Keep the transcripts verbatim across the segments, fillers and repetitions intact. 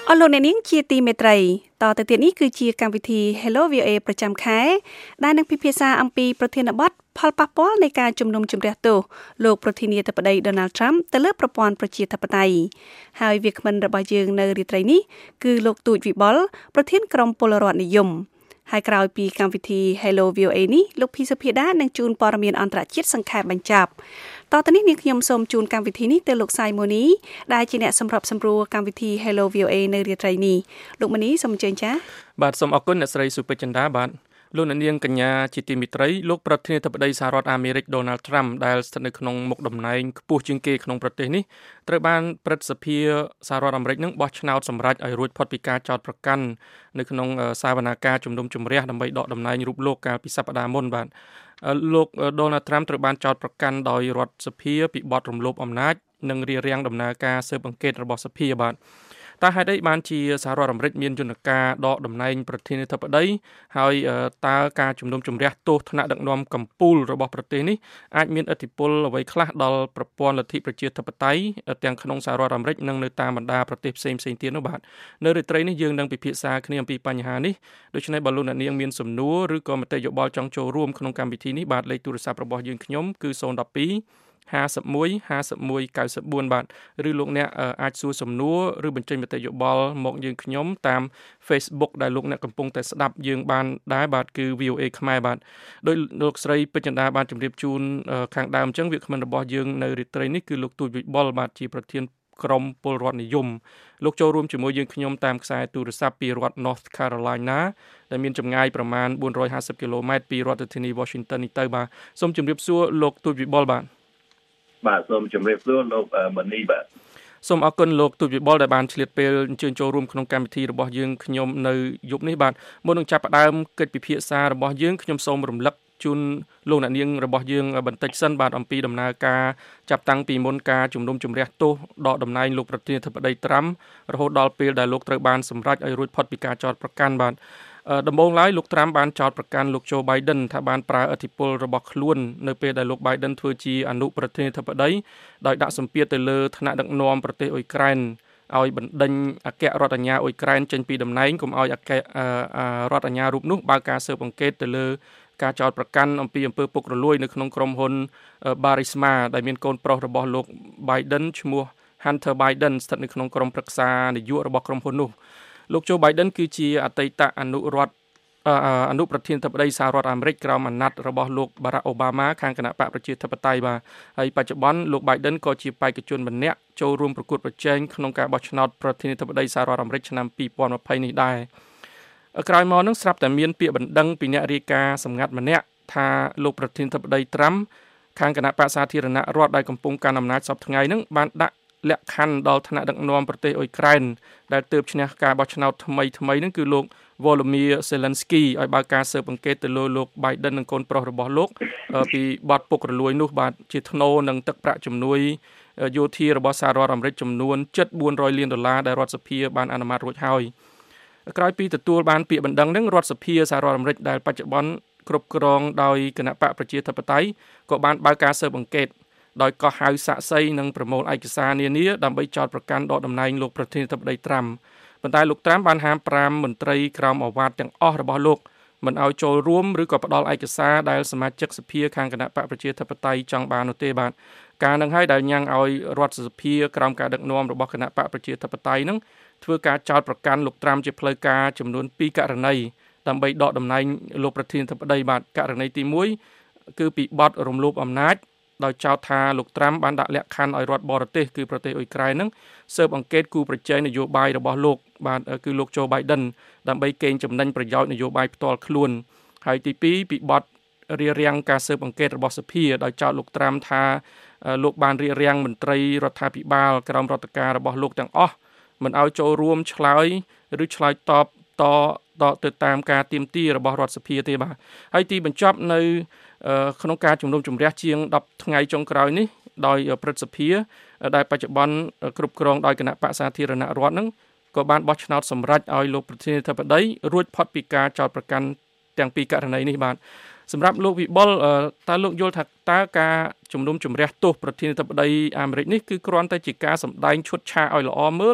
អស់លោកអ្នកនាងជាទីមេត្រីតទៅទៀតនេះគឺជាកម្មវិធី Hello วี โอ เอ ប្រចាំខែដែលនឹងពិភាក្សាអំពីប្រធានបទផលប៉ះពាល់នៃការជំនុំជម្រះទោសលោកប្រធានាធិបតី Donald Trump ទៅលើប្រព័ន្ធប្រជាធិបតេយ្យហើយវាគ្មិនរបស់យើងនៅរាត្រីនេះគឺលោកទូចវិបុលប្រធានក្រុមពលរដ្ឋនិយមហើយក្រោយពីកម្មវិធី Hello วี โอ เอ នេះលោកភីសុភាដានឹងជូនព័ត៌មានអន្តរជាតិសង្ខេបបញ្ចប់តទៅនេះនាងខ្ញុំសូមជូនកម្មវិធីនេះទៅលោកសៃម៉ូនីដែលជាអ្នកសម្របសម្រួលកម្មវិធី Hello วี โอ เอ នៅរាត្រីនេះលោកម៉ូនីសូមអញ្ជើញចា៎បាទសូមអរគុណអ្នកស្រីសុពេជ្រចិន្តាបាទលោកនាងកញ្ញាជាទីមេត្រីលោកប្រធានាធិបតីសហរដ្ឋអាមេរិក Donald Trump ដែលស្ថិតនៅក្នុងមុខតំណែងខ្ពស់ជាងគេក្នុងប្រទេសនេះត្រូវបានព្រឹទ្ធសភាសហរដ្ឋអាមេរិកនឹងបោះឆ្នោតសម្រេចឲ្យរួចផុតពីការចោទប្រកាន់នៅក្នុងសវនាការជំនុំជម្រះដើម្បីដកតំណែងរូបលោកកាលពីសប្តាហ៍មុនបាទលោក Donald Trump ត្រូវបានចោទប្រកាន់ដោយរដ្ឋសភាពីបទរំលោភអំណាចនិងរារាំងដំណើរការស៊ើបអង្កេតរបស់សភាបាទតើហេតុអីបានជាសហរដ្ឋអាមេរិកមានយន្តការដកតំណែងប្រធានាធិបតីហើយតើការជំនុំជម្រះទោសថ្នាក់ដឹកនាំកម្ពុជារបស់ប្រទេសនេះអាចមានឥទ្ធិពលអ្វីខ្លះដល់ប្រព័ន្ធលទ្ធិប្រជាធិបតេយ្យទាំងក្នុងសហរដ្ឋអាមេរិកនិងនៅតាមបណ្ដាប្រទេសផ្សេងៗទៀតនោះបាទនៅរាត្រីនេះយើងនឹងពិភាក្សាគ្នាអំពីបញ្ហានេះដូច្នេះបើលោកអ្នកនាងមានសំណួរឬក៏មតិយោបល់ចង់ចូលរួមក្នុងកម្មវិធីនេះបាទលេខទូរស័ព្ទរបស់យើងខ្ញុំគឺศูนย์ หนึ่ง สอง ห้าสิบเอ็ด ห้าสิบเอ็ด เก้าสิบสี่បាទឬលោកអ្នកអាចសួរសំណួរឬបញ្ចេញមតិយោបល់មកយើងខ្ញុំតាម Facebook ដែលលោកអ្នកកំពុងតែស្ដាប់យើងបានដែរបាទគឺ วี โอ เอ ខ្មែរបាទដោយលោកស្រីពេជ្រចិន្តាបានជម្រាបជូនខាងដើមអញ្ចឹងវាគ្មិនរបស់យើងនៅរាត្រីនេះគឺលោកទូចវិបុលបាទជាប្រធានក្រុមពលរដ្ឋនិយមលោកចូលរួមជាមួយយើងខ្ញុំតាមខ្សែទូរស័ព្ទពីរដ្ឋ North Carolina ដែលមានចម្ងាយប្រមាណbốn trămห้าสิบគីឡូម៉ែត្រពីរដ្ឋធានី Washington នេះទៅបាទសូមជម្រាបសួរលោកទូចវិបុលបាទបាទសូមជម្រាបសួរលោកម៉ានីបាទសូមអរគុណលោកទូចវិបុលដែលបានឆ្លៀតពេលអញ្ជើញចូលរួមក្នុងកម្មវិធីរបស់យើងខ្ញុំនៅយប់នេះបាទមុននឹងចាប់ផ្ដើមកិច្ចពិភាក្សារបស់យើងខ្ញុំសូមរំលឹកជូនលោកអ្នកនាងរបស់យើងបន្តិចសិនបាទអំពីដំណើរការចាប់តាំងពីមុនការជំនុំជម្រះទោសដកតំណែងលោកប្រធានាធិបតីត្រាំរហូតដល់ពេលដែលលោកត្រូវបានសម្រេចឲ្យរួចផុតពីការចោទប្រកាន់បាទដំបូងឡើយលោកត្រាំបានចោទប្រកាន់លោក Joe Biden ថាបានប្រើឥទ្ធិពលរបស់ខ្លួននៅពេលដែលលោក Biden ធ្វើជាអនុប្រធានាធិបតីដោយដាក់សម្ពាធទៅលើថ្នាក់ដឹកនាំប្រទេសអ៊ុយក្រែនឲ្យបណ្ដេញអគ្គរដ្ឋអាជ្ញាអ៊ុយក្រែនចេញពីតំណែងកុំឲ្យអគ្គរដ្ឋអាជ្ញារូបនោះបើកការស៊ើបអង្កេតទៅលើការចោទប្រកាន់អំពីអំពើពុករលួយនៅក្នុងក្រុមហ៊ុន Burisma ដែលមានកូនប្រុសរបស់លោក Biden ឈ្មោះ Hunter Biden ស្ថិតនៅក្នុងក្រុមប្រឹក្សានយោបាយរបស់ក្រុមហ៊ុននោះលោក Joe Biden គឺជាអតីតអនុរដ្ឋអនុប្រធានាធិបតីសហរដ្ឋអាមេរិកក្រោមអាណត្តិរបស់លោក Barack Obama ខាងគណៈបកប្រជាធិបតេយ្យបាទហើយបច្ចុប្បន្នលោក Biden ក៏ជាបេក្ខជនម្នាក់ចូលរួមប្រកួតប្រជែងក្នុងការបោះឆ្នោតប្រធានាធិបតីសហរដ្ឋអាមេរិកឆ្នាំពីរពាន់ยี่สิบនេះដែរក្រោយមកនឹងស្រាប់តែមានពាក្យបណ្ដឹងពីអ្នករាយការណ៍សម្ងាត់ម្នាក់ថាលោកប្រធានាធិបតីត្រាំខាងគណៈបកសាធារណរដ្ឋដែលកំពុងកាន់អំណាចសពថ្ងៃហ្នឹងបានដាក់លក្ខខណ្ឌដល់ថ្នាក់ដឹកនាំប្រទេសអ៊ុយក្រែនដែលទើបឈ្នះការបោះឆ្នោតថ្មីថ្មីហ្នឹងគឺលោក Volodymyr Zelensky ឲ្យបើកការស៊ើបអង្កេតទៅលើលោក Biden និងកូនប្រុសរបស់លោកពីបទពុករលួយនោះបាទជាថ្នូរនឹងទឹកប្រាក់ជំនួយយោធារបស់សហរដ្ឋអាមេរិកចំនួនជិតបួនរយលានដុល្លារដែលរដ្ឋសភាបានអនុម័តរួចហើយក្រោយពីទទួលបានពាក្យបណ្ដឹងហ្នឹងរដ្ឋសភាសហរដ្ឋអាមេរិកដែលបច្ចុប្បន្នគ្រប់គ្រងដោយគណៈបកប្រជាធិបតេយ្យក៏បានបើកការស៊ើបអង្កេតដោយកោះហៅសាក់សីនិងប្រមូលឯកសារនានាដើម្បីចោទប្រកាន់ដកតំណែងលោកប្រធានាធិបតីត្រាំប៉ុន្តែលោកត្រាំបានហាមប្រាមមន្ត្រីក្រមអាវ៉ាតទាំងអស់របស់លោកមិនឲ្យចូលរួមឬក៏ផ្ដល់ឯកសារដែលសមាជិកសភាខាងគណៈបកប្រជាធិបតេយ្យចង់បាននោះទេបាទការនឹងឲ្យដែលញ៉ាំងឲ្យរដ្ឋសភាក្រោមការដឹកនាំរបស់គណៈបកប្រជាធិបតេយ្យនឹងធ្វើការចោទប្រកាន់លោកត្រាំជាផ្លូវការចំនួនពីរករណីដើម្បីដកតំណែងលោកប្រធានាធិបតីបាទករណីទីមួយគឺពីបទរំលោភអំណាចដោយចោទថាលោកត្រាំបានដាក់លក្ខខណ្ឌឲ្យរដ្ឋបរទេសគឺប្រទេសអ៊ុយក្រែននឹងស៊ើបអង្កេតគូប្រជែងនយោបាយរបស់លោកបាទគឺលោក Joe Biden ដើម្បីកេងចំណេញប្រយោជន៍នយោបាយផ្ទាល់ខ្លួនហើយទីពីរពីបទរារាំងការស៊ើបអង្កេតរបស់សភាដោយចោទលោកត្រាំថាលោកបានរារាំងមន្ត្រីរដ្ឋាភិបាលក្រោមរដ្ឋការរបស់លោកទាំងអស់មិនឲ្យចូលរួមឆ្លើយឬឆ្លើយតបតតទៅតាមការទាមទាររបស់រដ្ឋសភាទេបាទហើយទីបញ្ចប់នៅក្នុងការជំនុំជម្រះជាងដប់ថ្ងៃចុងក្រោយនេះដោយព្រឹទ្ធសភាដែលបច្ចុប្បន្នគ្រប់គ្រងដោយគណៈបកសាធារណរដ្ឋនឹងក៏បានបោះឆ្នោតសម្រេចឲ្យលោកប្រធានាធិបតីរួចផុតពីការចោទប្រកាន់ទាំងពីរករណីនេះបាទសម្រាប់លោកវិបុលតើលោកយល់ថាតើការជំនុំជម្រះទោសប្រធានាធិបតីអាមេរិកនេះគឺគ្រាន់តែជាការសម្ដែងឈុតឆាកឲ្យល្អមើល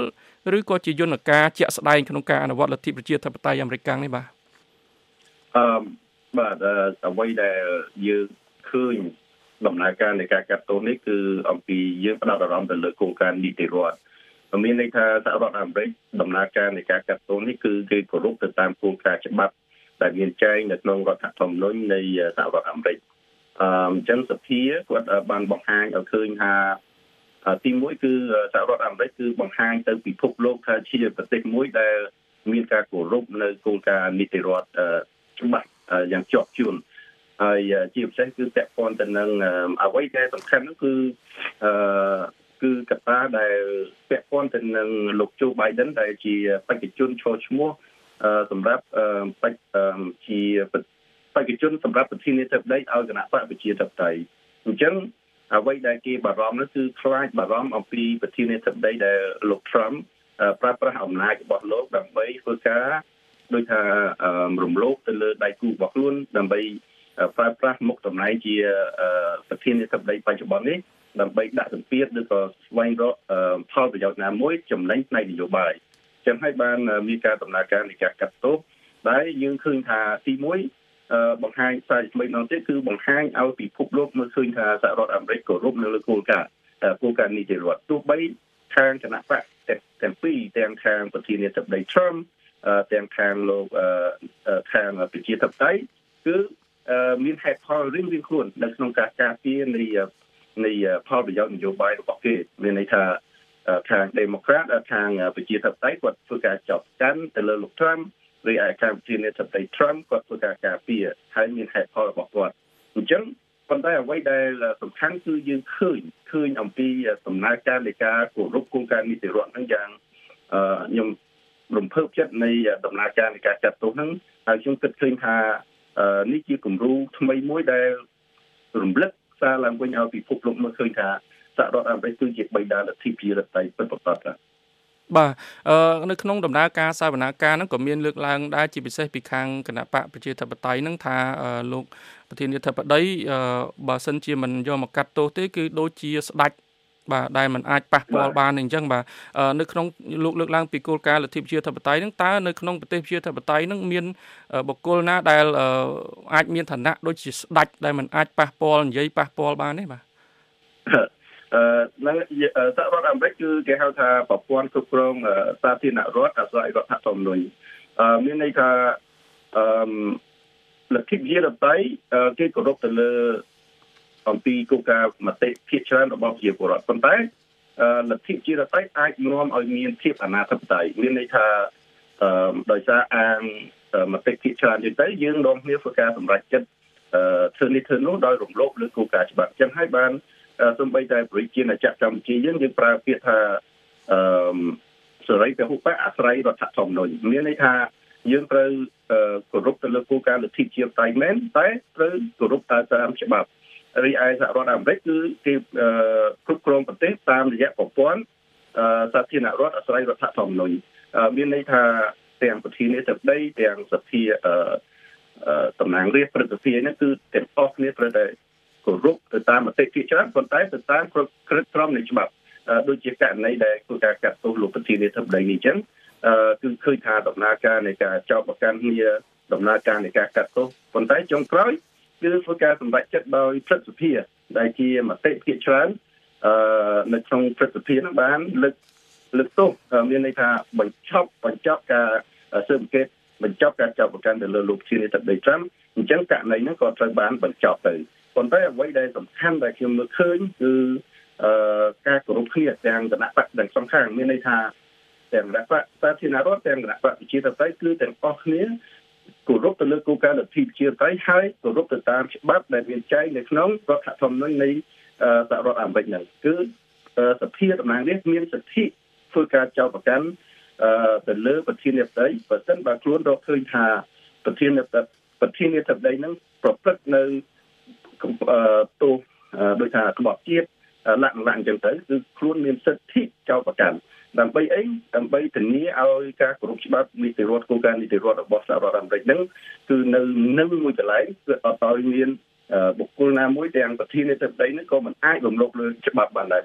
ឬក៏ជាយន្តការជាក់ស្ដែងក្នុងការអនុវត្តលទ្ធិប្រជាធិបតេយ្យអាមេរិកនេះបាទអឺបាទអ្វីដែលយើងឃើញដំណើរការនៃការកាត់ទោសនេះគឺអំពីយើងផ្ដោតអារម្មណ៍ទៅលើគោលការណ៍នីតិរដ្ឋមានន័យថាសហរដ្ឋអាមេរិកដំណើរការនៃការកាត់ទោសនេះគឺគេគោរពទៅតាមគោលការណ៍ច្បាប់ដែលមានចែងនៅក្នុងរដ្ឋធម្មនុញ្ញនៃសហរដ្ឋអាមេរិកអញ្ចឹងសភាគាត់បានបង្ហាញឲ្យឃើញថាទីមួយគឺសហរដ្ឋអាមេរិកគឺបង្ហាញទៅពិភពលោកថាជាប្រទេសមួយដែលមានការគោរពនៅគោលការណ៍នីតិរដ្ឋច្បាស់យ៉ាងជាប់ជួនហើយជាពិសេសគឺពាក់ព័ន្ធទៅនឹងអ្វីដែលសំខាន់នោះគឺអឺគឺកត្តាដែលពាក់ព័ន្ធទៅនឹងលោកโจ Biden ដែលជាបេក្ខជនឈរឈ្មោះសម្រាប់បេក្ខជាបេក្ខជនសម្រាប់ប្រធានាធិបតីឲ្យគណៈបកប្រជាធិបតេយ្យអញ្ចឹងអ្វីដែលគេបារម្ភនោះគឺខ្លាចបារម្ភអំពីប្រធានាធិបតីដែលលោក Trump ប្រើប្រាស់អំណាចរបស់លោកដើម្បីធ្វើការដោយថារំលោភទៅលើដៃគូរបស់ខ្លួនដើម្បីប្រើប្រាស់មុខតំណែងជាប្រធានាធិបតីបច្ចុប្បន្ននេះដើម្បីដាក់សម្ពាធឬក៏ស្វែងរកផលប្រយោជន៍ណាមួយចំណេញផ្នែកនយោបាយចឹងហើយបានមានការដំណើរការនៃការកាត់ទោសដែលយើងឃើញថាទីមួយបង្ហាញផ្សាយថ្មីម្ដងទៀតគឺបង្ហាញឲ្យពិភពលោកមើលឃើញថាសហរដ្ឋអាមេរិកគោរពនៅលើគោលការណ៍គោលការណ៍នីតិរដ្ឋទោះបីខាងគណៈបកទាំងពីរទាំងខាងប្រធានាធិបតី Trump ទាំងខាងលោកខាងប្រជាធិបតេយ្យគឺមានហេតុផលរៀងៗខ្លួននៅក្នុងការការពារនៃនៃផលប្រយោជន៍នយោបាយរបស់គេមានន័យថាខាង Democrat ខាងប្រជាធិបតេយ្យគាត់ធ្វើការចាប់កាន់ទៅលើលោក Trump ឬឯខាងប្រធានាធិបតី Trump គាត់ធ្វើការការពារហើយមានហេតុផលរបស់គាត់អញ្ចឹងប៉ុន្តែអ្វីដែលសំខាន់គឺយើងឃើញឃើញអំពីដំណើរការនៃការគោរពគោលការណ៍នីតិរដ្ឋហ្នឹងយ៉ាងខ្ញុំរំភើបចិត្តនៃដំណើរការនៃការចាត់ទោសហ្នឹងហើយខ្ញុំគិតឃើញថានេះជាគំរូថ្មីមួយដែលរំលឹកសារឡើងវិញឲ្យពិភពលោកមើលឃើញថាសហរដ្ឋអាមេរិកគឺជាបិតាលទ្ធិប្រជាធិបតេយ្យពិតប្រាកដបាទអឺនៅក្នុងដំណើរការសវនាការហ្នឹងក៏មានលើកឡើងដែរជាពិសេសពីខាងគណៈបកប្រជាធិបតេយ្យហ្នឹងថាលោកប្រធានាធិបតីបើសិនជាមិនយកមកកាត់ទោសទេគឺដូចជាស្ដេចបាទដែលมันអាចប៉ះពាល់បានអញ្ចឹងបាទនៅក្នុងលោកលើកឡើងពីគោលការណ៍លទ្ធិប្រជាធិបតេយ្យហ្នឹងតើនៅក្នុងប្រទេសប្រជាធិបតេយ្យហ្នឹងមានបុគ្គលណាដែលអាចមានឋានៈដូចជាស្ដេចដែលมันអាចប៉ះពាល់និយាយប៉ះពាល់បានទេបាទអឺនៅសហរដ្ឋអាមេរិកគឺគេហៅថាប្រព័ន្ធគ្រប់គ្រងសាធារណរដ្ឋអាស្រ័យរដ្ឋធម្មនុញ្ញអឺមានន័យថាអឺលទ្ធិប្រជាធិបតេយ្យគេគោរពទៅលើអំពីគោលការណ៍មតិភាគច្រើនរបស់ប្រជាពលរដ្ឋប៉ុន្តែលទ្ធិប្រជាធិបតេយ្យអាចនាំឲ្យមានភាពអនាធិបតេយ្យមានន័យថាអឺដោយសារអានមតិភាគច្រើនយូរទៅយើងនាំគ្នាធ្វើការសម្រេចចិត្តធ្វើនេះធ្វើនោះដោយរំលោភលើគោលការណ៍ច្បាប់ចឹងហើយបានសូម្បីតែប្រជាណាចក្រកម្ពុជាយើងយើងប្រើពាក្យថាអឺសេរីពហុបកអាស្រ័យរដ្ឋធម្មនុញ្ញមានន័យថាយើងត្រូវគោរពទៅលើគោលការណ៍លទ្ធិប្រជាធិបតេយ្យមែនតែត្រូវគោរពតាមច្បាប់រីឯសហរដ្ឋអាមេរិកគឺគេគ្រប់គ្រងប្រទេសតាមរយៈប្រព័ន្ធសាធារណរដ្ឋអាស្រ័យរដ្ឋធម្មនុញ្ញមានន័យថាទាំងប្រធានាធិបតីទាំងសភាតំណាងរាស្ត្រព្រឹទ្ធសភានេះគឺទាំងអស់គ្នាត្រូវតែគោរពទៅតាមមតិភាគច្រើនប៉ុន្តែទៅតាមគ្រប់គ្រងក្រមនៃច្បាប់ដូចជាករណីដែលគូការកាត់ទោសលោកប្រធានាធិបតីនេះអញ្ចឹងគឺឃើញថាដំណើរការនៃការចោទប្រកាន់គ្នាដំណើរការនៃការកាត់ទោសប៉ុន្តែចុងក្រោយគឺធ្វើការសម្រេចចិត្តដោយព្រឹទ្ធសភាដែលជាមតិភាគច្រើនអឺនៅក្នុងព្រឹទ្ធសភានឹងបានលើកលើកទោសមានន័យថាបញ្ឈប់បញ្ចប់ការស៊ើបអង្កេតបញ្ចប់ការចោទប្រកាន់ទៅលើលោកប្រធានាធិបតី Trump អញ្ចឹងករណីហ្នឹងក៏ត្រូវបានបញ្ចប់ទៅប៉ុន្តែអ្វីដែលសំខាន់ដែលខ្ញុំមើលឃើញគឺអឺការគោរពគ្នាទាំងគណៈបកទាំងសងខាងមានន័យថាទាំងគណៈបកសាធារណរដ្ឋទាំងគណៈបកប្រជាធិបតេយ្យគឺទាំងអស់គ្នាគោរពទៅលើគោលការណ៍លទ្ធិប្រជាធិបតេយ្យហើយគោរពទៅតាមច្បាប់ដែលមានចែងនៅក្នុងរដ្ឋធម្មនុញ្ញនៃសហរដ្ឋអាមេរិកហ្នឹងគឺសភាតំណាងរាស្ត្រមានសិទ្ធិធ្វើការចោទប្រកាន់ទៅលើប្រធានាធិបតីបើមិនបើខ្លួនរកឃើញថាប្រធានាធិបតីប្រធានាធិបតីហ្នឹងប្រព្រឹត្តនៅទោសដោយថាក្បត់ជាតិលក្ខណៈអញ្ចឹងទៅគឺខ្លួនមានសិទ្ធិចោទប្រកាន់ដើម្បីអីដើម្បីធានាឲ្យការគោរពច្បាប់នីតិរដ្ឋគោលការណ៍នីតិរដ្ឋរបស់សហរដ្ឋអាមេរិកហ្នឹងគឺនៅនឹងមួយកន្លែងគឺអត់ឲ្យមានបុគ្គលណាមួយទាំងប្រធានាធិបតីហ្នឹងក៏មិនអាចរំលោភលើច្បាប់បានដែរបាទ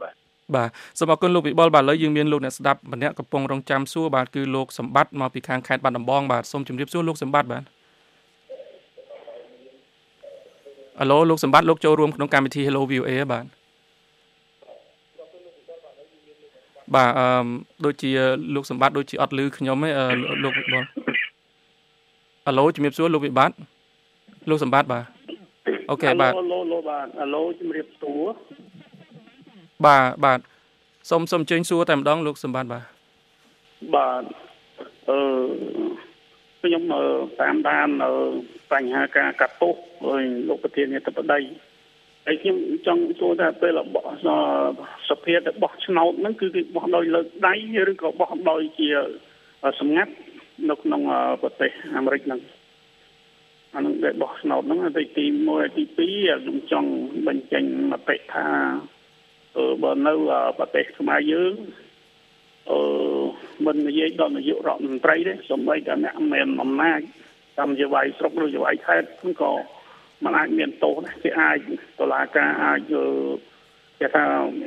បាទសូមអរគុណលោកវិបុលបាទឥឡូវយើងមានលោកអ្នកស្ដាប់ម្នាក់កំពុងរងចាំសួរបាទគឺលោកសម្បត្តិមកពីខាងខេត្តបាត់ដំបងបាទសូមជម្រាបសួរលោកសម្បត្តិបាទអាឡូលោកសម្បត្តិលោកចូលរួមក្នុងកម្មវិធី Hello វី អូ เอ បាទបាទអឺដូចជាលោកសម្បត្តិដូចជាអត់ឮខ្ញុំទេលោកវិបុលអាឡូជំរាបសួរលោកវិបត្តិលោកសម្បត្តិបាទអូខេបាទអាឡូលោកបាទអាឡូជំរាបសួរបាទបាទសូមសូមអញ្ជើញសួរតែម្ដងលោកសម្បត្តិបាទបាទអឺខ្ញុំតាមដានបញ្ហាការកាត់ទោសឲ្យលោកប្រធានាធិបតីហើយខ្ញុំចង់សួរថាពេលរបស់សភាទៅបោះឆ្នោតហ្នឹងគឺគេបោះដោយលើកដៃឬក៏បោះដោយជាសម្ងាត់នៅក្នុងប្រទេសអាមេរិកហ្នឹងអានឹងដែលបោះឆ្នោតហ្នឹងទីទីមួយទីពីរខ្ញុំចង់បញ្ចេញមតិថាអឺបើនៅប្រទេសខ្មែរយើងអឺមិននិយាយដល់នាយករដ្ឋមន្ត្រីទេសូម្បីតែអ្នកមានអំណាចតាមជាវាយស្រុកឬជាវាយខេត្តហ្នឹងក៏มันអាចមានទោសដែរគេអាចតុលាការអាចគេថា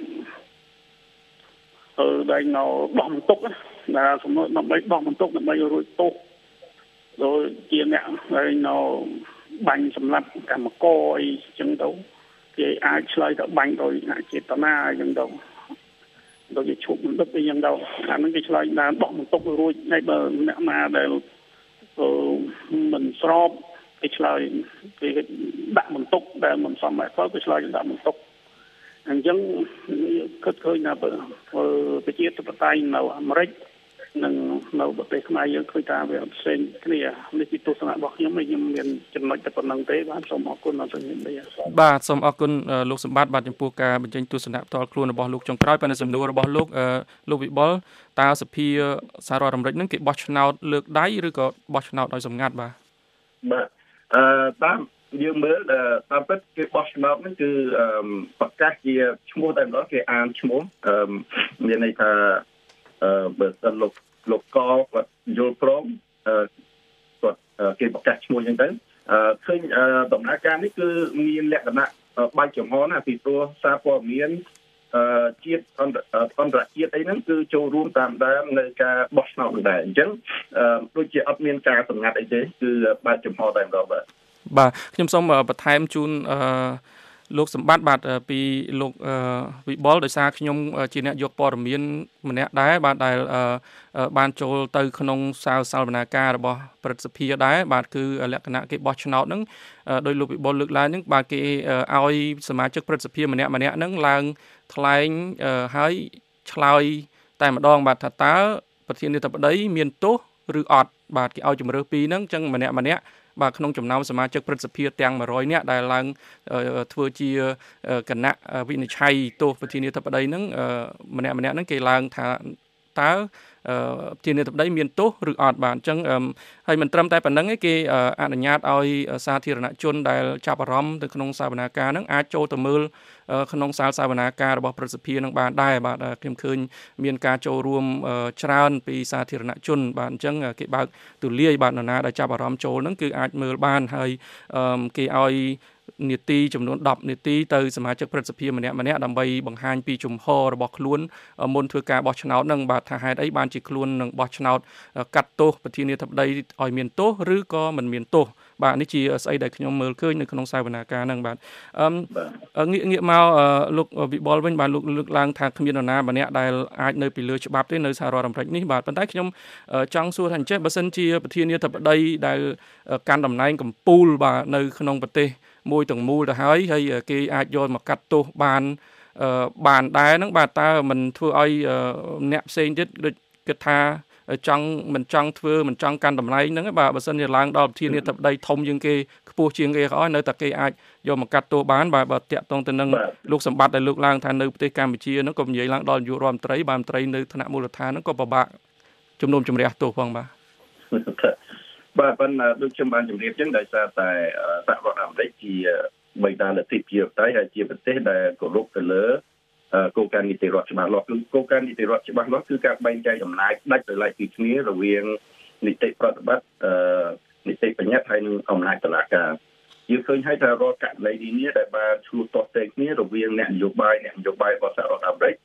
អឺដែលនៅបោះបន្ទុកណាសំណួរដើម្បីបោះបន្ទុកដើម្បីរួចទោសដោយជាអ្នកដែលនៅបាញ់សម្លាប់កម្មករអីចឹងទៅគេអាចឆ្លើយទៅបាញ់ដោយអចេតនាអញ្ចឹងទៅដូចជាឈប់បន្ទុកអីចឹងទៅអានឹងគេឆ្លើយតាមបោះបន្ទុករួចហើយបើអ្នកណាដែលមិនស្របគេឆ្លើយគេដាក់បន្ទុកដែលមិនសមហេតុផលគេឆ្លើយដាក់បន្ទុកអញ្ចឹងគិតឃើញថាប្រជាធិបតេយ្យនៅអាមេរិកនិងនៅប្រទេសខ្មែរយើងឃើញថាវាផ្សេងគ្នានេះពីទស្សនៈរបស់ខ្ញុំខ្ញុំមានចំណុចតែប៉ុណ្្នឹងទេបាទសូមអរគុណអរគុណបាទសូមអរគុណលោកសម្បត្តិបាទចំពោះការបញ្ចេញទស្សនៈផ្ទាល់ខ្លួនរបស់លោកចុងក្រោយប៉ុន្តែសំណួររបស់លោកលោកវិបុលតើសភាសហរដ្ឋអាមេរិកនឹងគេបោះឆ្នោតលើកដៃឬក៏បោះឆ្នោតដោយសម្ងាត់បាទបាទអឺតាមយើងមើលតាមពិតគេបោះឆ្នោតហ្នឹងគឺប្រកាសជាឈ្មោះតែម្ដងគេអានឈ្មោះអឺមានន័យថាអឺបើសិនលោកលោកកគាត់យល់ព្រមអឺគាត់គេប្រកាសឈ្មោះអញ្ចឹងទៅអឺឃើញដំណើរការនេះគឺមានលក្ខណៈបាច់ចំហណាពីព្រោះសារព័ត៌មានអឺជាតិអន្តអន្តរជាតិអីហ្នឹងគឺចូលរួមតាមដាននៅការបោះឆ្នោតដែរអញ្ចឹងអឺដូចជាអត់មានការសម្ងាត់អីទេគឺបាច់ចំហតែម្ដងបាទបាទខ្ញុំសូមបន្ថែមជូនអឺលោកសម្បត្តិបាទពីលោកវិបុលដោយសារខ្ញុំជាអ្នកយកព័ត៌មានម្នាក់ដែរបាទដែលបានចូលទៅក្នុងសាលសវនាការរបស់ព្រឹទ្ធសភាដែរបាទគឺលក្ខណៈគេបោះឆ្នោតហ្នឹងដោយលោកវិបុលលើកឡើងហ្នឹងបាទគេឲ្យសមាជិកព្រឹទ្ធសភាម្នាក់ម្នាក់ហ្នឹងឡើងថ្លែងហើយឆ្លើយតែម្ដងបាទថាតើប្រធានាធិបតីមានទោសឬអត់បាទគេឲ្យជំរើសពីរហ្នឹងអញ្ចឹងម្នាក់ម្នាក់បាទក្នុងចំណោមសមាជិកព្រឹទ្ធសភាទាំងមួយរយនាក់ដែលឡើងធ្វើជាគណៈវិនិច្ឆ័យទោសប្រធានាធិបតីហ្នឹងម្នាក់ម្នាក់ហ្នឹងគេឡើងថាតើប្រធានាធិបតីមានទោសឬអត់បាទអញ្ចឹងហើយមិនត្រឹមតែប៉ុណ្្នឹងទេគេអនុញ្ញាតឲ្យសាធារណជនដែលចាប់អារម្មណ៍ទៅក្នុងសវនាការហ្នឹងអាចចូលទៅមើលក្នុងសាលសវនាការរបស់ព្រឹទ្ធសភានឹងបានដែរបាទខ្ញុំឃើញមានការចូលរួមច្រើនពីសាធារណជនបាទអញ្ចឹងគេបើកទូលាយបាទនរណាដែលចាប់អារម្មណ៍ចូលហ្នឹងគឺអាចមើលបានហើយគេឲ្យនាទីចំនួនដប់នាទីទៅសមាជិកព្រឹទ្ធសភាម្នាក់ម្នាក់ដើម្បីបង្ហាញពីជំហររបស់ខ្លួនមុនធ្វើការបោះឆ្នោតហ្នឹងបាទថាហេតុអីបានជាខ្លួននឹងបោះឆ្នោតកាត់ទោសប្រធានាធិបតីឲ្យមានទោសឬក៏មិនមានទោសបាទនេះជាស្អីដែលខ្ញុំមើលឃើញនៅក្នុងសវនាការហ្នឹងបាទអឺងាកងាកមកលោកវិបុលវិញបាទលោកលើកឡើងថាគ្មាននរណាម្នាក់ដែលអាចនៅពីលើច្បាប់ទេនៅសហរដ្ឋអាមេរិកនេះបាទប៉ុន្តែខ្ញុំចង់សួរថាអញ្ចេះបើសិនជាប្រធានាធិបតីដែលកាន់តំណែងកម្ពុជាបាទនៅក្នុងប្រទេសមួយទាំងមូលទៅហើយហើយគេអាចយកមកកាត់ទោសបានបានដែរហ្នឹងបាទតើមិនធ្វើឲ្យអ្នកផ្សេងទៀតដូចគិតថាចង់មិនចង់ធ្វើមិនចង់កាន់តម្លៃហ្នឹងបាទបើសិនជាឡើងដល់ប្រធានាធិបតីធំជាងគេខ្ពស់ជាងគេក៏ឲ្យនៅតែគេអាចយកមកកាត់ទោសបានបាទបើតាក់ទងទៅនឹងលោកសម្បត្តិដែលលើកឡើងថានៅប្រទេសកម្ពុជាហ្នឹងក៏និយាយឡើងដល់នាយករដ្ឋមន្ត្រីបាទមន្ត្រីនៅថ្នាក់មូលដ្ឋានហ្នឹងក៏ពិបាកជំនុំជម្រះទោសផងបាទបាទប៉ុន្តែដូចខ្ញុំបានជម្រាបចឹងដោយសារតែសហរដ្ឋអាមេរិកជាបេតាលទ្ធិប្រជាធិបតេយ្យហើយជាប្រទេសដែលគោរពទៅលើគោលការណ៍នីតិរដ្ឋច្បាស់លាស់គឺគោលការណ៍នីតិរដ្ឋច្បាស់លាស់គឺការបែងចែកអំណាចដាច់ដោយឡែកពីគ្នារវាងនីតិប្រតិបត្តិនីតិបញ្ញត្តិហើយនិងអំណាចតុលាការយើងឃើញហើយថារាល់ករណីនេះដែលបានឆ្លុះទាស់តែគ្នារវាងអ្នកនយោបាយអ្នកនយោបាយរបស់សហរដ្ឋអាមេរិក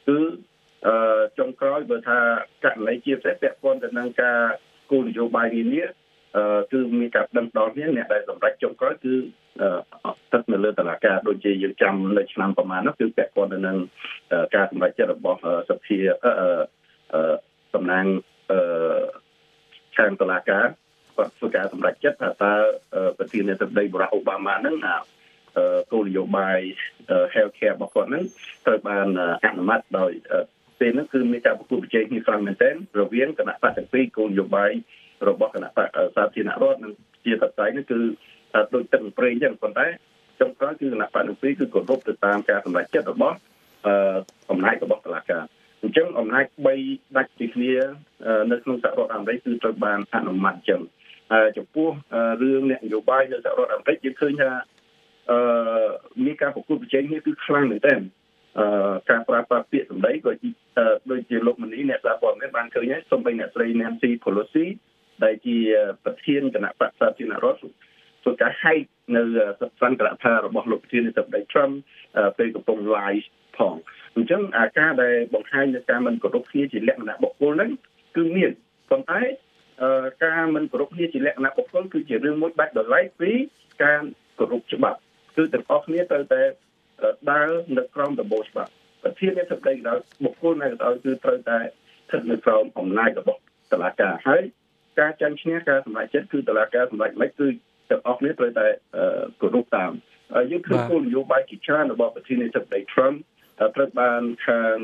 គឺអឺចុងក្រោយបើថាករណីជាពិសេសពាក់ព័ន្ធទៅនឹងការគោលនយោបាយនានាអឺគឺមានការដឹងដល់គ្នាអ្នកដែលសម្រេចចុងក្រោយគឺស្ថិតនៅលើតុលាការដូចជាយើងចាំនៅឆ្នាំប្រហែលនោះគឺពាក់ព័ន្ធទៅនឹងការសម្រេចចិត្តរបស់សភាអឺតំណាងអឺខាងតុលាការគាត់ធ្វើការសម្រេចចិត្តថាតើប្រធានាធិបតីបារ៉ាក់អូបាម៉ាហ្នឹងគោលនយោបាយ health care របស់គាត់ហ្នឹងត្រូវបានអនុម័តដោយពេលហ្នឹងគឺមានការប្រគល់ប្រជែងគ្នាខ្លាំងមែនទែនរវាងគណៈបកទាំងពីរគោលនយោបាយរបស់គណៈបកសាធារណរដ្ឋនិងជាតបតៃនេះគឺដូចទឹកប្រេងអញ្ចឹងប៉ុន្តែចុងក្រោយគឺគណៈបកទាំងពីរគឺគោរពទៅតាមការសម្រេចចិត្តរបស់អំណាចរបស់តុលាការអញ្ចឹងអំណាចបីដាច់ពីគ្នានៅក្នុងសហរដ្ឋអាមេរិកគឺត្រូវបានអនុម័តអញ្ចឹងចំពោះរឿងនយោបាយនៅសហរដ្ឋអាមេរិកយើងឃើញថាអឺមានការប្រគល់ប្រជែងនេះគឺខ្លាំងមែនទែនអឺការប្រើប្រាស់ពាក្យសម្ដីក៏ដូចជាលោកមនីអ្នកសារព័ត៌មានបានឃើញហើយសូម្បីអ្នកស្រី Nancy Pelosi ដែលជាប្រធានគណៈបក្សសាធារណរដ្ឋធ្វើការហែកនៅសន្និដ្ឋានរបស់លោកប្រធានាធិបតី Trump ពេលកំពុង live ផងអញ្ចឹងអាការដែលបង្ហាញនៅការមិនគោរពគ្នាជាលក្ខណៈបុគ្គលហ្នឹងគឺមានប៉ុន្តែការមិនគោរពគ្នាជាលក្ខណៈបុគ្គលគឺជារឿងមួយបាច់ដោយឡែកពីការគោរពច្បាប់គឺទាំងអស់គ្នាត្រូវតែដើរនៅក្រោមដំបូលច្បាប់ប្រធានាធិបតីក៏ដោយបុគ្គលណាក៏ដោយគឺត្រូវតែស្ថិតនៅក្រោមអំណាចរបស់តុលាការហើយការចាញ់ឈ្នះការសម្រេចចិត្តគឺតុលាការសម្រេចមិនគឺទាំងអស់គ្នាត្រូវតែគោរពតាមយើងឃើញគោលនយោបាយជាច្រើនរបស់ប្រធានាធិបតី Trump ត្រូវបានខាង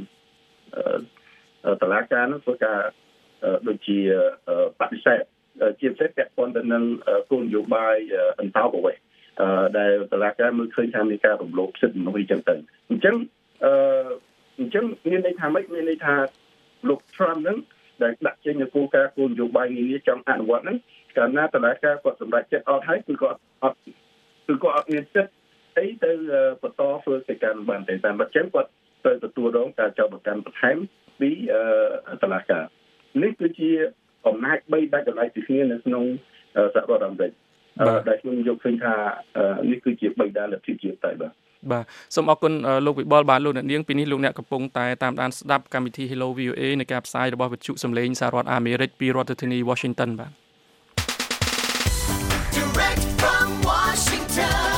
តុលាការនោះធ្វើការដូចជាបដិសេធជាពិសេសពាក់ព័ន្ធទៅនឹងគោលនយោបាយអន្តោប្រវេសន៍ដែលតុលាការមើលឃើញថាមានការរំលោភសិទ្ធិមនុស្សអញ្ចឹងទៅអញ្ចឹងអឺអញ្ចឹងមានន័យថាម៉េចមានន័យថាលោក Trump ហ្នឹងដែលដាក់ចេញនូវគោលការណ៍គោលនយោបាយនានាចង់អនុវត្តហ្នឹងកាលណាតុលាការគាត់សម្រេចចិត្តអត់ហើយគឺគាត់អត់គឺគាត់អត់មានសិទ្ធិអីទៅបន្តធ្វើកិច្ចការបានទេតាមអញ្ចឹងគាត់ត្រូវទទួលរងការចោទប្រកាន់បន្ថែមពីតុលាការនេះគឺជាអំណាចបីដាច់ដោយឡែកពីគ្នានៅក្នុងសហរដ្ឋអាមេរិកដែលខ្ញុំយកឃើញថានេះគឺជាបិតាលទ្ធិជាតិតែបាទបាទសូមអរគុណលោកវិបុលបាទលោកអ្នកនាងពីនេះលោកអ្នកកំពុងតែតាមដានស្ដាប់កម្មវិធី Hello វី អូ အေ នៃការផ្សាយរបស់វិទ្យុសំឡេងសហរដ្ឋអាមេរិកពីរដ្ឋធានី Washington បាទ Direct from Washington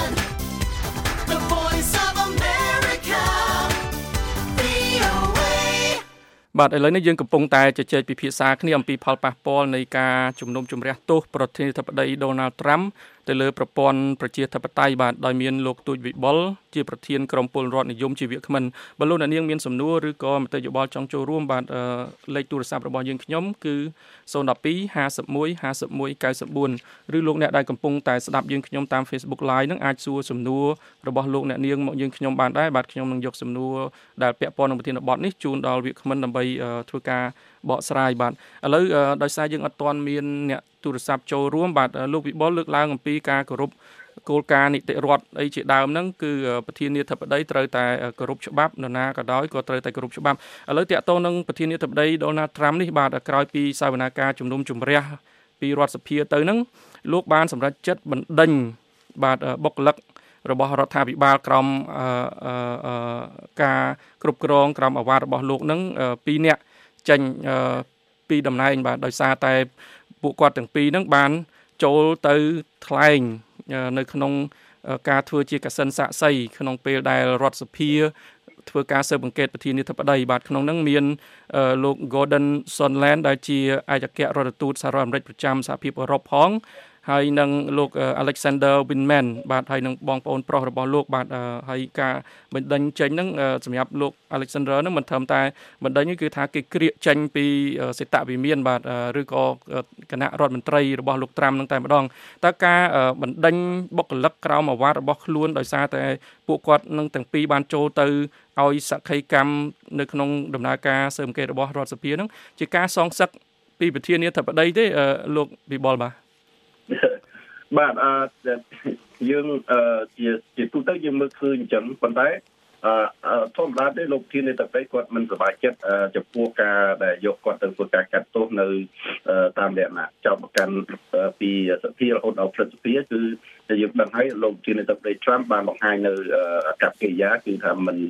The Voice of America វី អូ အေបាទឥឡូវនេះយើងកំពុងតែជជែកពិភាក្សាគ្នាអំពីផលប៉ះពាល់នៃការជំនុំជម្រះទោសប្រធានាធិបតី Donald Trump ទៅលើប្រព័ន្ធប្រជាធិបតេយ្យបាទដោយមានលោកទូចវិបុលជាប្រធានក្រុមពលរដ្ឋនិយមជាវាគ្មិនបើលោកអ្នកនាងមានសំណួរឬក៏មតិយោបល់ចង់ចូលរួមបាទលេខទូរស័ព្ទរបស់យើងខ្ញុំគឺศูนย์ หนึ่ง สอง ห้า หนึ่ง ห้า หนึ่ง เก้า สี่ឬលោកអ្នកដែលកំពុងតែស្ដាប់យើងខ្ញុំតាម Facebook Live នឹងអាចសួរសំណួររបស់លោកអ្នកនាងមកយើងខ្ញុំបានដែរបាទខ្ញុំនឹងយកសំណួរដែលពាក់ព័ន្ធនឹងប្រធានបទនេះជូនដល់វាគ្មិនដើម្បីធ្វើការបកស្រាយបាទឥឡូវដោយសារយើងអត់ទាន់មានអ្នកទូរស័ព្ទចូលរួមបាទលោកវិបុលលើកឡើងអំពីការគោរពគោលការណ៍នីតិរដ្ឋអីជាដើមហ្នឹងគឺប្រធានាធិបតីត្រូវតែគោរពច្បាប់នរណាក៏ដោយក៏ត្រូវតែគោរពច្បាប់ឥឡូវតាក់ទងនឹងប្រធានាធិបតី Donald Trump នេះបាទក្រោយពីសវនាការជំនុំជម្រះពីរដ្ឋសភាទៅហ្នឹងលោកបានសម្រេចចិត្តបណ្ដេញបាទបុគ្គលិករបស់រដ្ឋាភិបាលក្រមការគ្រប់គ្រងក្រមអាវ៉ាត់របស់លោកហ្នឹងពីរនាក់ចេញពីតំណែងបាទដោយសារតែពួកគាត់ទាំងពីរហ្នឹងបានចូលទៅថ្លែងនៅក្នុងការធ្វើជាកសិនសាក្សីក្នុងពេលដែលរដ្ឋសភាធ្វើការស៊ើបអង្កេតប្រធានាធិបតីបាទក្នុងហ្នឹងមានលោក Gordon Sondland ដែលជាឯកអគ្គរដ្ឋទូតសហរដ្ឋអាមេរិកប្រចាំសហភាពអឺរ៉ុបផងហើយនឹងលោក Alexander Vindman បាទហើយនឹងបងប្អូនប្រុសរបស់លោកបាទហើយការបណ្ដេញចេញហ្នឹងសម្រាប់លោក Alexander ហ្នឹងមិនត្រឹមតែបណ្ដេញគឺថាគេក្រៀកចេញពីសេតវិមានបាទឬក៏គណៈរដ្ឋមន្ត្រីរបស់លោក Trump ហ្នឹងតែម្ដងតើការបណ្ដេញបុគ្គលិកក្រមអាវ៉ាត់របស់ខ្លួនដោយសារតែពួកគាត់នឹងទាំងពីរបានចូលទៅឲ្យសក្ខីកម្មនៅក្នុងដំណើរការស៊ើបអង្កេតរបស់រដ្ឋសភាហ្នឹងជាការសងសឹកពីប្រធានាធិបតីទេលោកវិបុលបាទបាទអឺយើងជាជាទូទៅយើងមើលឃើញអញ្ចឹងប៉ុន្តែអឺធម្មតាទេលោកធានាធិបតីគាត់មិនសប្បាយចិត្តចំពោះការដែលយកគាត់ទៅធ្វើការកាត់ទោសនៅតាមលក្ខណៈចោទប្រកាន់ពីសភារហូតដល់ព្រឹទ្ធសភាគឺយើងដឹងហើយលោកធានាធិបតី Trump បានបង្ហាញនៅអាកប្បកិរិយាគឺថាមិន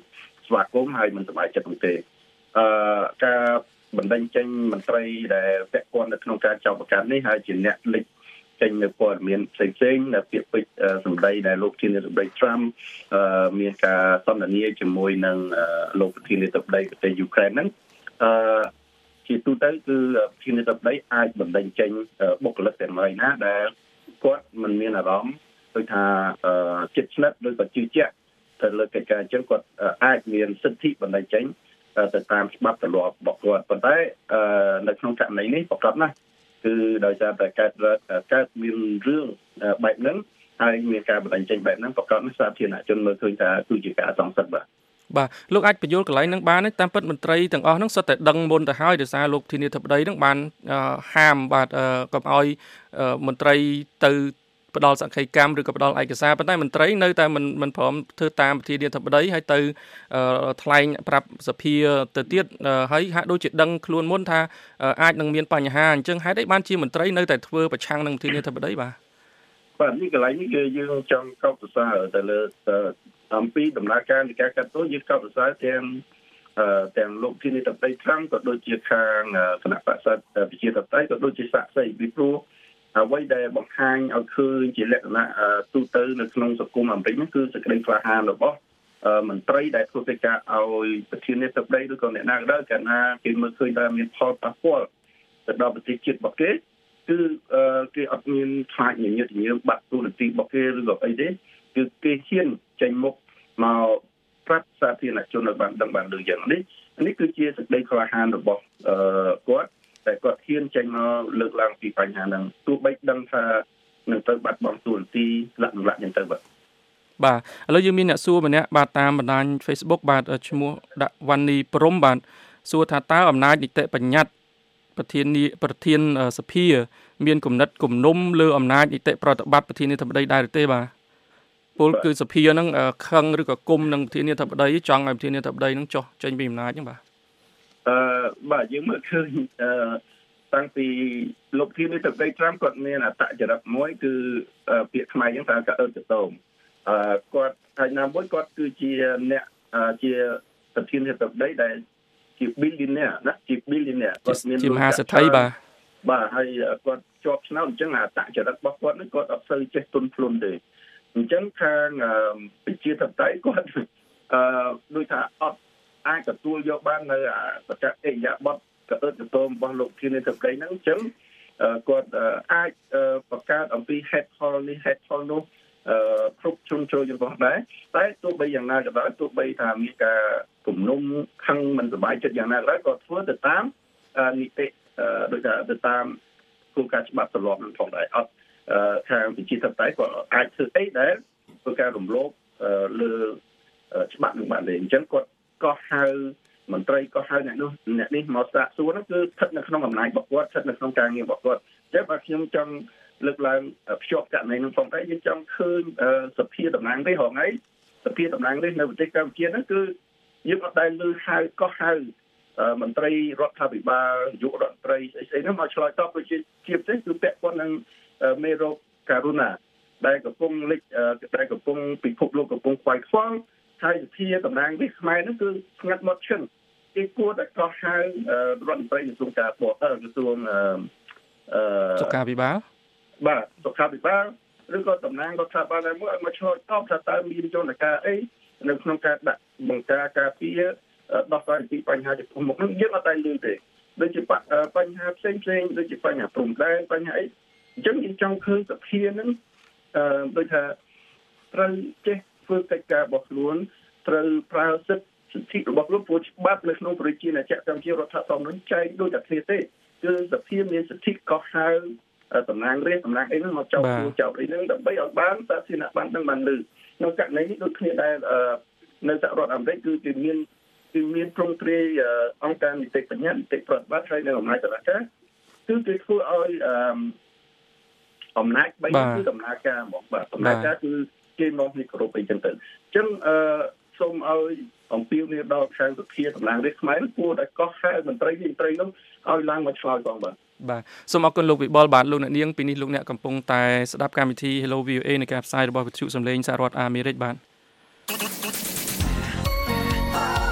ស្វាគមន៍ហើយមិនសប្បាយចិត្តនោះទេអឺការបណ្ដឹងចេញមន្ត្រីដែលពាក់ព័ន្ធនៅក្នុងការចោទប្រកាន់នេះហើយជាអ្នកលេចចេញនៅព័ត៌មានផ្សេងៗដែលពាក្យពេចន៍សម្ដីដែលលោកធានាធិបតី Trump មានការសន្ទនាជាមួយនឹងលោកប្រធានាធិបតីប្រទេសយូក្រែនហ្នឹងអឺជាទូទៅគឺប្រធានាធិបតីអាចបណ្ដឹងចេញបុគ្គលិកទាំងឡាយណាដែលគាត់មិនមានអារម្មណ៍ដូចថាចិត្តស្និទ្ធឬក៏ជឿជាក់ទៅលើកិច្ចការអញ្ចឹងគាត់អាចមានសិទ្ធិបណ្ដឹងចេញទៅតាមច្បាប់ទម្លាប់របស់គាត់ប៉ុន្តែនៅក្នុងករណីនេះប្រកបណាស់គឺដោយសារតែកើតកើតមានរឿងបែបហ្នឹងហើយមានការបណ្ដឹងចេញបែបហ្នឹងប្រកបណាស់សាធារណជនមើលឃើញថាគឺជាការសង្ស័យបាទបាទលោកអាចបញ្យល់កន្លែងហ្នឹងបានទេតាមពិតមន្ត្រីទាំងអស់ហ្នឹងសុទ្ធតែដឹងមុនទៅហើយដោយសារលោកធានាធិបតីហ្នឹងបានហាមបាទកុំឲ្យមន្ត្រីទៅផ្ដល់សក្ខីកម្មឬក៏ផ្ដល់ឯកសារប៉ុន្តែមន្ត្រីនៅតែមិនមិនព្រមធ្វើតាមប្រធានាធិបតីហើយទៅថ្លែងប្រាប់សភាទៅទៀតហើយហាក់ដូចជាដឹងខ្លួនមុនថាអាចនឹងមានបញ្ហាអញ្ចឹងហេតុអីបានជាមន្ត្រីនៅតែធ្វើប្រឆាំងនឹងប្រធានាធិបតីបាទបាទនេះកន្លែងនេះគឺយើងចង់កោតសរសើរទៅលើអំពីដំណើរការនៃការកាត់ទោសយើងកោតសរសើរទាំងទាំងលោកធានាធិបតី Trump ក៏ដូចជាខាងគណៈបក្សប្រជាធិបតេយ្យក៏ដូចជាសាក្សីពីព្រោះអ្វីដែលបង្ហាញឲ្យឃើញជាលក្ខណៈទូទៅនៅក្នុងសង្គមអាមេរិកនោះគឺសេចក្តីក្លាហានរបស់មន្ត្រីដែលធ្វើកិច្ចការឲ្យប្រធានាធិបតីឬក៏អ្នកណាក៏ដោយកាលណាគេមើលឃើញថាមានផលប៉ះពាល់ទៅដល់ប្រទេសជាតិរបស់គេគឺគេអត់មានខ្លាចញញឹតញញើបាត់ទូនាទីរបស់គេឬក៏អីទេគឺគេហ៊ានចេញមុខមកប្រាប់សាធារណជនឲ្យបានដឹងបានដូចយ៉ាងនេះនេះគឺជាសេចក្តីក្លាហានរបស់គាត់តែគាត់ហ៊ានចេញមកលើកឡើងពីបញ្ហាហ្នឹងទោះបីដឹងថានឹងទៅបាត់បង់ទូនាទីលក្ខណៈយ៉ាងទៅបាទបាទឥឡូវយើងមានអ្នកសួរម្នាក់បាទតាមបណ្ដាញ Facebook បាទឈ្មោះដាក់វ៉ានីព្រំបាទសួរថាតើអំណាចនីតិបញ្ញត្តិប្រធានប្រធានសភាមានគំនិតគំនុំលើអំណាចនីតិប្រតិបត្តិប្រធានាធិបតីដែរទេបាទពលគឺសភាហ្នឹងខឹងឬក៏គុំនឹងប្រធានាធិបតីចង់ឲ្យប្រធានាធិបតីហ្នឹងចុះចេញពីអំណាចហ្នឹងបាទអឺបាទយើងមើលឃើញអឺតាំងពីលោកធានាធិបតី Trump គាត់មានអត្តចរិតមួយគឺពាក្យខ្មែរហ្នឹងថាកអឺតតោមអឺគាត់ហើយណាមួយគាត់គឺជាអ្នកជាប្រធានាធិបតីដែលជា billionaire ណាជា billionaire គាត់មានជាមហាសេដ្ឋីបាទបាទហើយគាត់ជាប់ឆ្នោតអញ្ចឹងអត្តចរិតរបស់គាត់ហ្នឹងគាត់អត់សូវចេះទុនភ្លុនទេអញ្ចឹងខាងប្រជាធិបតេយ្យគាត់អឺដូចថាអត់អាចទទួលយកបាននៅបច្ចេកអិយាបថកអឺតកតោមរបស់លោកធានាធិបតីហ្នឹងអញ្ចឹងគាត់អាចបង្កើតអំពី head poll នេះ head poll នោះគ្រប់ជ្រុងជ្រោយរបស់ដែរតែទោះបីយ៉ាងណាក៏ដោយទោះបីថាមានការគំនុំខឹងមិនសប្បាយចិត្តយ៉ាងណាក៏ដោយក៏ធ្វើទៅតាមនីតិដូចថាទៅតាមគោលការណ៍ច្បាប់ទម្លាប់នឹងផងដែរអត់ខាងប្រជាធិបតេយ្យក៏អាចធ្វើអីដែលធ្វើការរំលោភលើច្បាប់នឹងបានទេអញ្ចឹងគាត់ក៏ហៅមន្ត្រីក៏ហៅអ្នកនោះអ្នកនេះមកសាកសួរហ្នឹងគឺស្ថិតនៅក្នុងអំណាចរបស់គាត់ស្ថិតនៅក្នុងការងាររបស់គាត់អញ្ចឹងបើខ្ញុំចង់លើកឡើងភ្ជាប់ករណីនឹងផងដែរយើងចង់ឃើញសភាតំណាងរាស្ត្រហងៃសភាតំណាងរាស្ត្រនៅប្រទេសកម្ពុជាហ្នឹងគឺយើងអត់ដែលលើហៅក៏ហៅមន្ត្រីរដ្ឋាភិបាលនាយករដ្ឋមន្ត្រីស្អីស្អីហ្នឹងមកឆ្លើយតបប្រជាជាតិទេគឺពាក់ព័ន្ធនឹងមេរោគការូណាដែលកំពុងលេចដែលកំពុងពិភពលោកកំពុងខ្វាយខ្វល់ហើយសភាតំណាងរាស្ត្រខ្មែរហ្នឹងគឺស្ងាត់មកឈឹងគេគួរតែកោះហៅរដ្ឋមន្ត្រីក្រសួងការបរទេសក្រសួងអឺសុខាភិបាលបាទសុខាភិបាលឬក៏តំណាងរដ្ឋាភិបាលណាមួយឲ្យមកឆ្លើយតបថាតើមានយន្តការអីនៅក្នុងការដាក់បង្ការការពារដោះស្រាយពីបញ្ហាចំពោះមុខហ្នឹងយើងអត់តែលឺទេដូចជាបញ្ហាផ្សេងផ្សេងដូចជាបញ្ហាព្រំដែនបញ្ហាអីអញ្ចឹងយើងចង់ឃើញសភាហ្នឹងអឺដូចថាត្រូវចេះធ្វើកិច្ចការរបស់ខ្លួនត្រូវប្រើសិទ្ធិសិទ្ធិរបស់ខ្លួនព្រោះច្បាប់នៅក្នុងប្រជាណាចក្រកម្ពុជារដ្ឋធម្មនុញ្ញចែងដូចតែគ្នាទេគឺសភាមានសិទ្ធិកោះហៅតំណាងរាស្ត្រតំណាងអីហ្នឹងមកចោទចោទអីហ្នឹងដើម្បីឲ្យបានសាធារណៈបានដឹងបានលឺនៅករណីនេះដូចគ្នាដែលនៅសហរដ្ឋអាមេរិកគឺគេមានគឺមានព្រំព្រៀងអង្គការនីតិបញ្ញត្តិនីតិប្រតិបត្តិហើយនៅអំណាចតុលាការគឺគេធ្វើឲ្យអំណាចបីគឺដំណើរការហ្មងបាទដំណើរការគឺគេមកពីគ្រប់អីចឹងទៅអញ្ចឹងអឺសូមឲ្យអំពាវនាវដល់ខាងសភាតំណាងរាស្ត្រខ្មែរគួរតែកោះហៅមន្ត្រីមន្ត្រីនោះឲ្យឡើងមកឆ្លើយផងបាទបាទសូមអរគុណលោកវិបុលបាទលោកអ្នកនាងពីនេះលោកអ្នកកំពុងតែស្ដាប់កម្មវិធី Hello វី អូ เอ នៃការផ្សាយរបស់វិទ្យុសំឡេងសហរដ្ឋអាមេរិកបាទ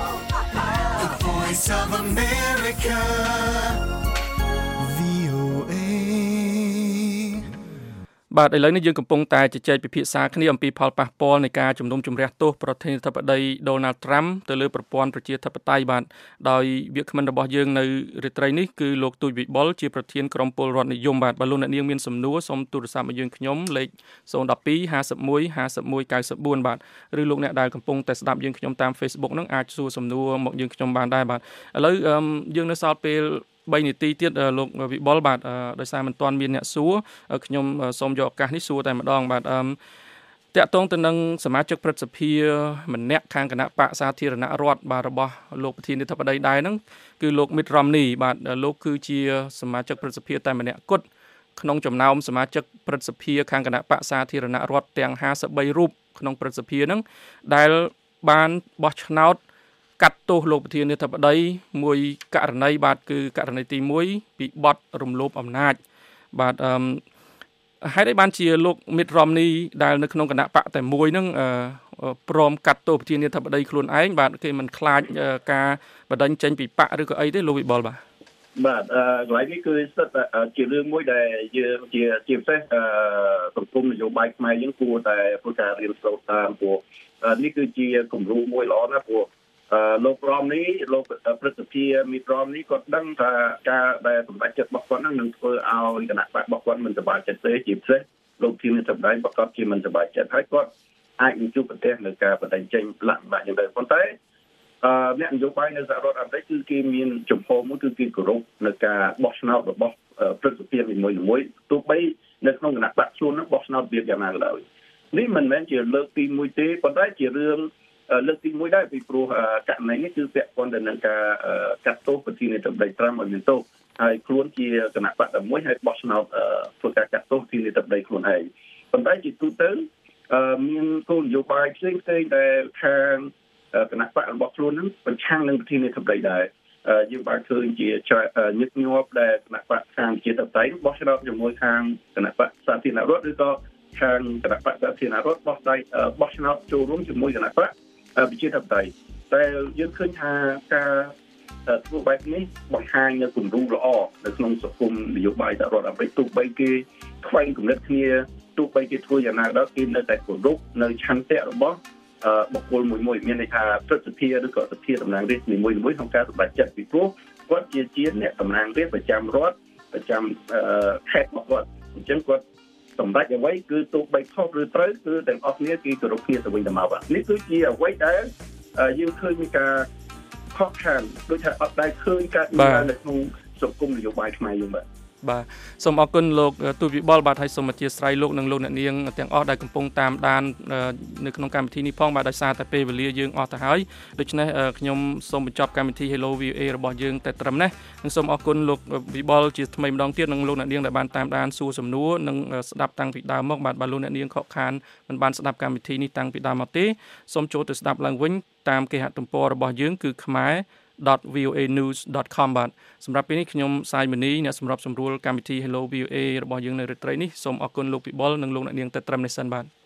Voice of America វី អូ เอបាទឥឡូវនេះយើងកំពុងតែជជែកពិភាក្សាគ្នាអំពីផលប៉ះពាល់នៃការជំនុំជម្រះទោសប្រធានាធិបតី Donald Trump ទៅលើប្រព័ន្ធប្រជាធិបតេយ្យបាទដោយវាគ្មិនរបស់យើងនៅរាត្រីនេះគឺលោកទូចវិបុលជាប្រធានក្រុមពលរដ្ឋនិយមបាទបើលោកអ្នកនាងមានសំណួរសូមទូរស័ព្ទមកយើងខ្ញុំលេខศูนย์ หนึ่ง สอง ห้า หนึ่ง หนึ่ง ห้า หนึ่ง เก้า สี่ បាទឬលោកអ្នកដែលកំពុងតែស្ដាប់យើងខ្ញុំតាម Facebook ហ្នឹងអាចសួរសំណួរមកយើងខ្ញុំបានដែរបាទឥឡូវយើងនៅសល់ពេលបីនាទីទៀតលោកវិបុលបាទដោយសារមិនទាន់មានអ្នកសួរខ្ញុំសូមយកឱកាសនេះសួរតែម្ដងបាទអឺតាក់ទងទៅនឹងសមាជិកព្រឹទ្ធសភាម្នាក់ខាងគណៈបកសាធារណរដ្ឋបាទរបស់លោកប្រធានាធិបតីដែរហ្នឹងគឺលោក Mitt Romney បាទលោកគឺជាសមាជិកព្រឹទ្ធសភាតែម្នាក់គត់ក្នុងចំណោមសមាជិកព្រឹទ្ធសភាខាងគណៈបកសាធារណរដ្ឋទាំងห้าสิบสามរូបក្នុងព្រឹទ្ធសភាហ្នឹងដែលបានបោះឆ្នោតកាត់ទោសលោកប្រធានាធិបតីមួយករណីបាទគឺករណីទីមួយពីបទរំលោភអំណាចបាទអឺហេតុអីបានជាលោក Mitt Romney ដែលនៅក្នុងគណៈបកតែមួយហ្នឹងព្រមកាត់ទោសប្រធានាធិបតីខ្លួនឯងបាទគេមិនខ្លាចការបដិញ្ញចេញពីបកឬក៏អីទេលោកវិបុលបាទបាទអឺកន្លែងនេះគឺស្ថិតជារឿងមួយដែលយើងជាជាពិសេសអឺសង្គមនយោបាយខ្មែរយើងគួរតែធ្វើការរៀនសូត្រតាមព្រោះនេះគឺជាគំរូមួយល្អណាស់ព្រោះអឺលោករមនេះលោកព្រឹទ្ធសភាមីត្រមនេះគាត់ដឹងថាការដែលសម្ដេចចិត្តរបស់គាត់នឹងនឹងធ្វើឲ្យគណៈបករបស់គាត់មិនសប្បាយចិត្តទេជាពិសេសលោកធានាសម្ដែងប្រកបជាមិនសប្បាយចិត្តហើយគាត់អាចនឹងជួបប្រទះនៅការបដិញ្ញចេញលក្ខណៈយ៉ាងដែរប៉ុន្តែអឺអ្នកនយោបាយនៅសហរដ្ឋអាមេរិកគឺគេមានជំហរមួយគឺគេគោរពនៅការបោះឆ្នោតរបស់ព្រឹទ្ធសភានីមួយៗទោះបីនៅក្នុងគណៈបកខ្លួននឹងបោះឆ្នោតវាយ៉ាងណាក៏ដោយនេះមិនមែនជាលើកទីមួយទេប៉ុន្តែជារឿងលើកទីមួយដែរពីព្រោះករណីនេះគឺពាក់ព័ន្ធទៅនឹងការកាត់ទោសប្រធានាធិបតីត្រាំឲ្យមានទោសហើយខ្លួនជាគណៈបកតែមួយហើយបោះឆ្នោតធ្វើការកាត់ទោសប្រធានាធិបតីខ្លួនឯងប៉ុន្តែជាទូទៅមានគោលនយោបាយផ្សេងៗដែលខាងគណៈបករបស់ខ្លួននឹងប្រឆាំងនឹងប្រធានាធិបតីដែរយើងបានឃើញជាញឹកញាប់ដែលគណៈបកខាងជាតបតៃបោះឆ្នោតជាមួយខាងគណៈបកសាធារណរដ្ឋឬក៏ខាងគណៈបកសាធារណរដ្ឋបោះដៃបោះឆ្នោតចូលរួមជាមួយគណៈបកប្រជាធិបតេយ្យតែយើងឃើញថាការធ្វើបែបនេះបង្ហាញនៅគំរូល្អនៅក្នុងសង្គមនយោបាយសហរដ្ឋអាមេរិកទោះបីគេខ្វែងគំនិតគ្នាទោះបីគេធ្វើយ៉ាងណាក៏ដោយគេនៅតែគោរពនៅឆន្ទៈរបស់បុគ្គលមួយមួយមានន័យថាព្រឹទ្ធសភាឬក៏សភាតំណាងរាស្ត្រនីមួយៗក្នុងការសម្រេចចិត្តពីព្រោះគាត់ជាជាអ្នកតំណាងរាស្ត្រប្រចាំរដ្ឋប្រចាំខេត្តរបស់គាត់អញ្ចឹងគាត់សម្រាប់អ្វីគឺទោះបីខុសឬត្រូវគឺទាំងអស់គ្នាគេគោរពគ្នាទៅវិញទៅមកនេះគឺជាអ្វីដែលយើងឃើញមានការខកខានដូចថាអត់ដែលឃើញការដំណើរនៅក្នុងសង្គមនយោបាយខ្មែរយើងបាទបាទសូមអរគុណលោកទូចវិបុលបាទហើយសូមអធិស្ឋានលោកនិងលោកអ្នកនាងទាំងអស់ដែលកំពុងតាមដាននៅក្នុងកម្មវិធីនេះផងបាទដោយសារតែពេលវេលាយើងអស់ទៅហើយដូច្នេះខ្ញុំសូមបញ្ចប់កម្មវិធី Hello វី អូ เอ របស់យើងតែត្រឹមនេះនិងសូមអរគុណលោកវិបុលជាថ្មីម្ដងទៀតនិងលោកអ្នកនាងដែលបានតាមដានសួរសំណួរនិងស្ដាប់តាំងពីដើមមកបាទបើលោកអ្នកនាងខកខានមិនបានស្ដាប់កម្មវិធីនេះតាំងពីដើមមកទេសូមចូលទៅស្ដាប់ឡើងវិញតាមគេហទំព័ររបស់យើងគឺ khmer dot v o a news dot com បាទសម្រាប់ពេលនេះខ្ញុំសាយមនីអ្នកសម្របសម្រួលកម្មវិធី Hello វី អូ เอ របស់យើងនៅរាត្រីនេះសូមអរគុណលោកពិបុលនិងលោកអ្នកនាងតែត្រឹមនេះសិនបាទ